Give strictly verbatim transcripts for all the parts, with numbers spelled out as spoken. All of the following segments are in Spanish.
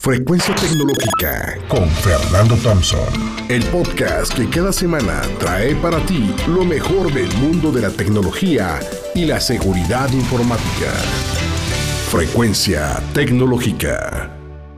Frecuencia Tecnológica con Fernando Thompson, el podcast que cada semana trae para ti lo mejor del mundo de la tecnología y la seguridad informática. Frecuencia Tecnológica.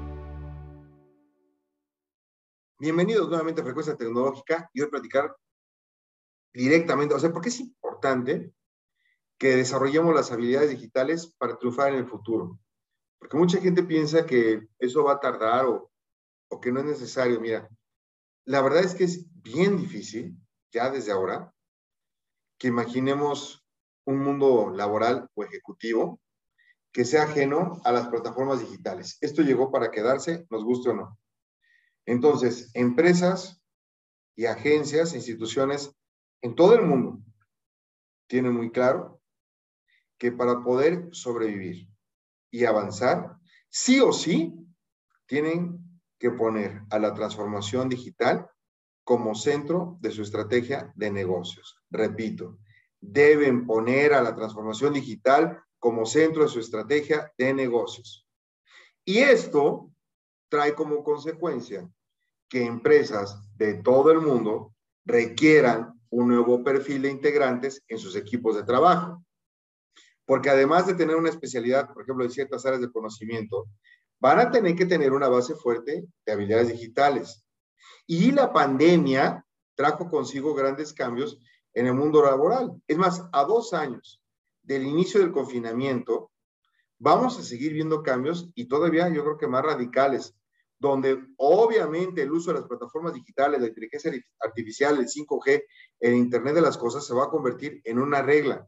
Bienvenidos nuevamente a Frecuencia Tecnológica y hoy platicar directamente, o sea, ¿por qué es importante que desarrollemos las habilidades digitales para triunfar en el futuro? Porque mucha gente piensa que eso va a tardar o, o que no es necesario. Mira, la verdad es que es bien difícil, ya desde ahora, que imaginemos un mundo laboral o ejecutivo que sea ajeno a las plataformas digitales. Esto llegó para quedarse, nos guste o no. Entonces, empresas y agencias, instituciones en todo el mundo tienen muy claro que para poder sobrevivir y avanzar, sí o sí, tienen que poner a la transformación digital como centro de su estrategia de negocios. Repito, deben poner a la transformación digital como centro de su estrategia de negocios. Y esto trae como consecuencia que empresas de todo el mundo requieran un nuevo perfil de integrantes en sus equipos de trabajo. Porque además de tener una especialidad, por ejemplo, en ciertas áreas de conocimiento, van a tener que tener una base fuerte de habilidades digitales. Y la pandemia trajo consigo grandes cambios en el mundo laboral. Es más, a dos años del inicio del confinamiento, vamos a seguir viendo cambios y todavía yo creo que más radicales, donde obviamente el uso de las plataformas digitales, la inteligencia artificial, el cinco G, el Internet de las cosas se va a convertir en una regla.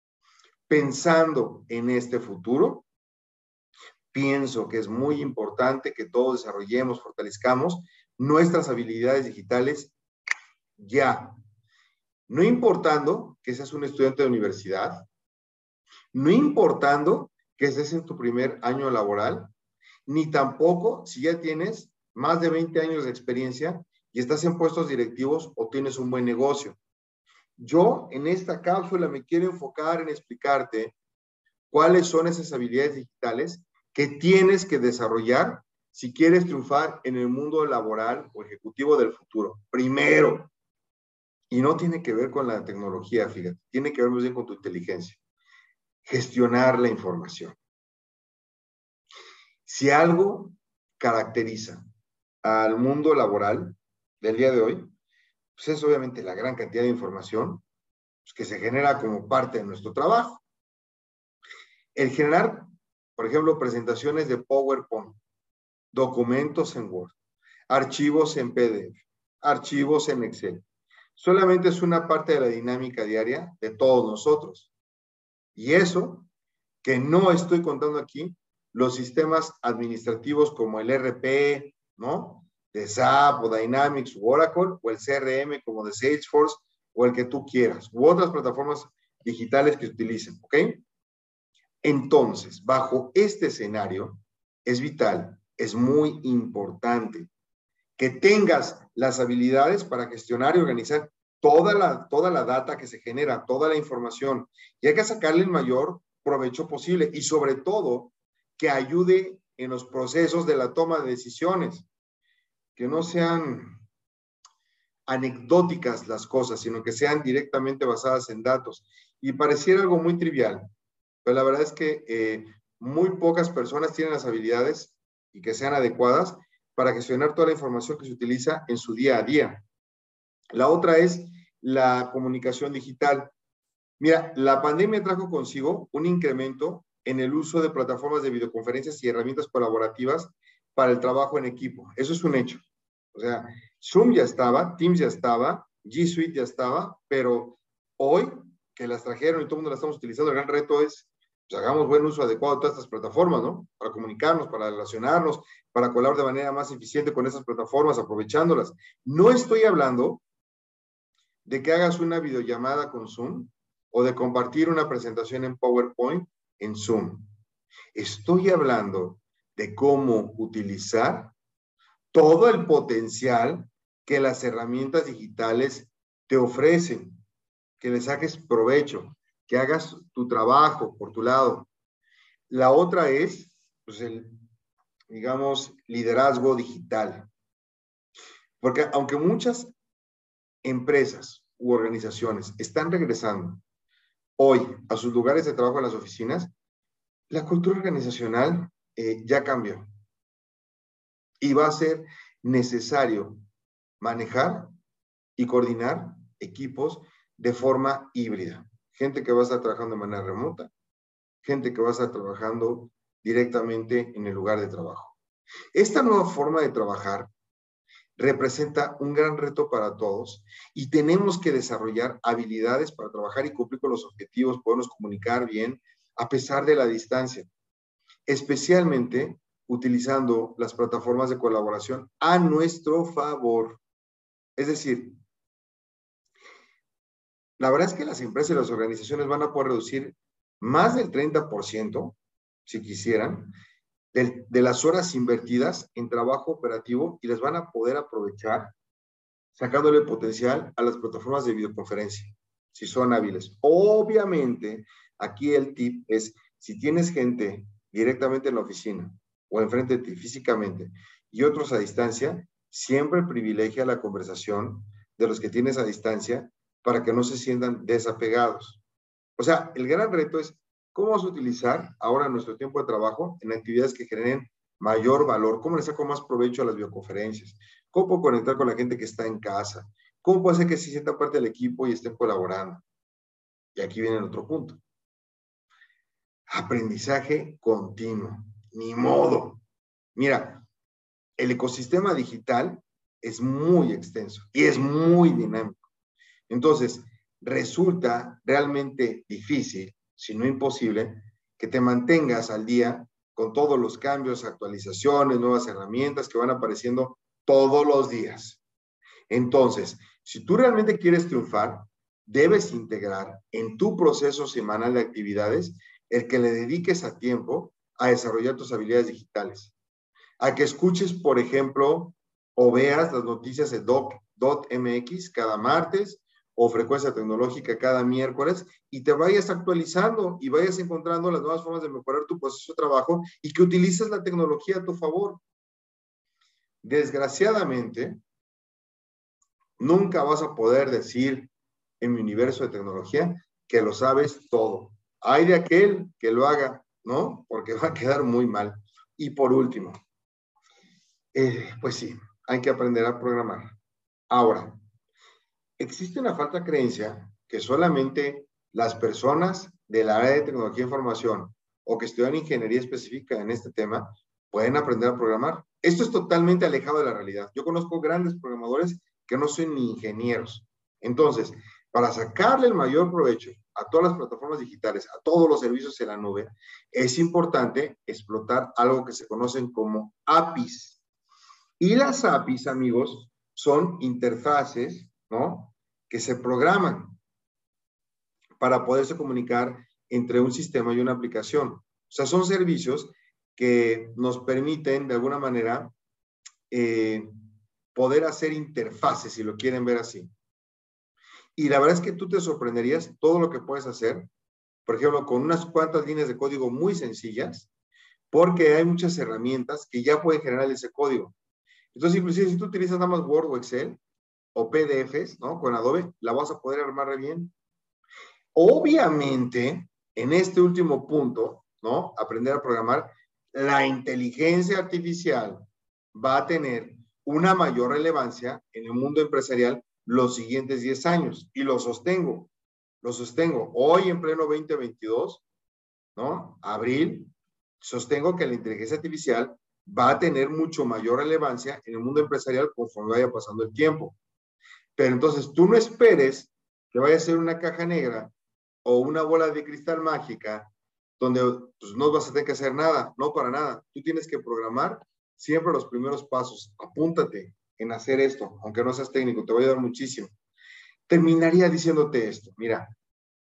Pensando en este futuro, pienso que es muy importante que todos desarrollemos, fortalezcamos nuestras habilidades digitales ya. No importando que seas un estudiante de universidad, no importando que estés en tu primer año laboral, ni tampoco si ya tienes más de veinte años de experiencia y estás en puestos directivos o tienes un buen negocio. Yo en esta cápsula me quiero enfocar en explicarte cuáles son esas habilidades digitales que tienes que desarrollar si quieres triunfar en el mundo laboral o ejecutivo del futuro. Primero, y no tiene que ver con la tecnología, fíjate, tiene que ver más bien con tu inteligencia. Gestionar la información. Si algo caracteriza al mundo laboral del día de hoy, pues es obviamente la gran cantidad de información pues, que se genera como parte de nuestro trabajo. El generar, por ejemplo, presentaciones de PowerPoint, documentos en Word, archivos en P D F, archivos en Excel, solamente es una parte de la dinámica diaria de todos nosotros. Y eso, que no estoy contando aquí, los sistemas administrativos como el E R P, ¿no? De S A P o Dynamics o Oracle, o el C R M como de Salesforce, o el que tú quieras, u otras plataformas digitales que utilicen, ¿ok? Entonces, bajo este escenario, es vital, es muy importante que tengas las habilidades para gestionar y organizar toda la, toda la data que se genera, toda la información, y hay que sacarle el mayor provecho posible y sobre todo que ayude en los procesos de la toma de decisiones, que no sean anecdóticas las cosas, sino que sean directamente basadas en datos. Y pareciera algo muy trivial, pero la verdad es que eh, muy pocas personas tienen las habilidades y que sean adecuadas para gestionar toda la información que se utiliza en su día a día. La otra es la comunicación digital. Mira, la pandemia trajo consigo un incremento en el uso de plataformas de videoconferencias y herramientas colaborativas para el trabajo en equipo. Eso es un hecho. O sea, Zoom ya estaba, Teams ya estaba, G Suite ya estaba, pero hoy que las trajeron y todo el mundo las estamos utilizando, el gran reto es pues, hagamos buen uso adecuado de todas estas plataformas, ¿no? Para comunicarnos, para relacionarnos, para colaborar de manera más eficiente con esas plataformas, aprovechándolas. No estoy hablando de que hagas una videollamada con Zoom o de compartir una presentación en PowerPoint en Zoom. Estoy hablando de cómo utilizar todo el potencial que las herramientas digitales te ofrecen, que le saques provecho, que hagas tu trabajo por tu lado. La otra es pues, el digamos, liderazgo digital. Porque aunque muchas empresas u organizaciones están regresando hoy a sus lugares de trabajo en las oficinas, la cultura organizacional eh, ya cambió. Y va a ser necesario manejar y coordinar equipos de forma híbrida. Gente que va a estar trabajando de manera remota, gente que va a estar trabajando directamente en el lugar de trabajo. Esta nueva forma de trabajar representa un gran reto para todos y tenemos que desarrollar habilidades para trabajar y cumplir con los objetivos, podernos comunicar bien a pesar de la distancia, especialmente utilizando las plataformas de colaboración a nuestro favor. Es decir, la verdad es que las empresas y las organizaciones van a poder reducir más del treinta por ciento, si quisieran, de, de las horas invertidas en trabajo operativo y las van a poder aprovechar sacándole potencial a las plataformas de videoconferencia, si son hábiles. Obviamente, aquí el tip es, si tienes gente directamente en la oficina o enfrente de ti físicamente y otros a distancia, siempre privilegia la conversación de los que tienes a distancia para que no se sientan desapegados. O sea, el gran reto es cómo vas a utilizar ahora nuestro tiempo de trabajo en actividades que generen mayor valor, cómo le saco más provecho a las videoconferencias, cómo puedo conectar con la gente que está en casa, cómo puedo hacer que se sienta parte del equipo y estén colaborando. Y aquí viene el otro punto. Aprendizaje continuo. Ni modo. Mira, el ecosistema digital es muy extenso y es muy dinámico. Entonces, resulta realmente difícil, si no imposible, que te mantengas al día con todos los cambios, actualizaciones, nuevas herramientas que van apareciendo todos los días. Entonces, si tú realmente quieres triunfar, debes integrar en tu proceso semanal de actividades el que le dediques a tiempo a desarrollar tus habilidades digitales. A que escuches, por ejemplo, o veas las noticias de doc punto m x cada martes, o Frecuencia Tecnológica cada miércoles, y te vayas actualizando y vayas encontrando las nuevas formas de mejorar tu proceso de trabajo y que utilices la tecnología a tu favor. Desgraciadamente, nunca vas a poder decir en mi universo de tecnología que lo sabes todo. Hay de aquel que lo haga, ¿no? Porque va a quedar muy mal. Y por último, eh, pues sí, hay que aprender a programar. Ahora, existe una falsa creencia que solamente las personas del área de tecnología e información o que estudian ingeniería específica en este tema pueden aprender a programar. Esto es totalmente alejado de la realidad. Yo conozco grandes programadores que no son ni ingenieros. Entonces, para sacarle el mayor provecho a todas las plataformas digitales, a todos los servicios en la nube, es importante explotar algo que se conocen como A P Is. Y las A P Is, amigos, son interfaces, ¿no?, que se programan para poderse comunicar entre un sistema y una aplicación. O sea, son servicios que nos permiten, de alguna manera, eh, poder hacer interfaces, si lo quieren ver así. Y la verdad es que tú te sorprenderías todo lo que puedes hacer, por ejemplo, con unas cuantas líneas de código muy sencillas, porque hay muchas herramientas que ya pueden generar ese código. Entonces, inclusive, si tú utilizas nada más Word o Excel, o P D Fs, ¿no?, con Adobe, la vas a poder armar bien. Obviamente, en este último punto, ¿no?, aprender a programar, la inteligencia artificial va a tener una mayor relevancia en el mundo empresarial los siguientes diez años. Y lo sostengo, lo sostengo. Hoy, en pleno veinte veintidós, ¿no?, abril, sostengo que la inteligencia artificial va a tener mucho mayor relevancia en el mundo empresarial conforme vaya pasando el tiempo. Pero entonces tú no esperes que vaya a ser una caja negra o una bola de cristal mágica donde pues, no vas a tener que hacer nada, no para nada. Tú tienes que programar siempre los primeros pasos. Apúntate en hacer esto, aunque no seas técnico, te va a ayudar muchísimo. Terminaría diciéndote esto. Mira,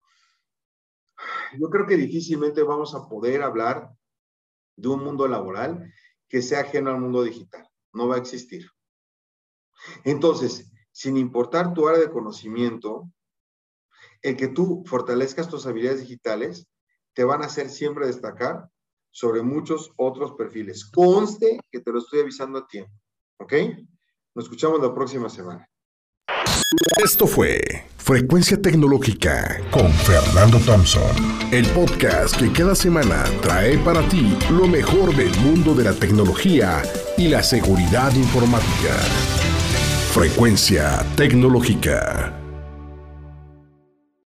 yo creo que difícilmente vamos a poder hablar de un mundo laboral que sea ajeno al mundo digital. No va a existir. Entonces, sin importar tu área de conocimiento, el que tú fortalezcas tus habilidades digitales te van a hacer siempre destacar sobre muchos otros perfiles. Conste que te lo estoy avisando a tiempo, ¿ok? Nos escuchamos la próxima semana. Esto fue Frecuencia Tecnológica con Fernando Thompson, el podcast que cada semana trae para ti lo mejor del mundo de la tecnología y la seguridad informática. Frecuencia Tecnológica.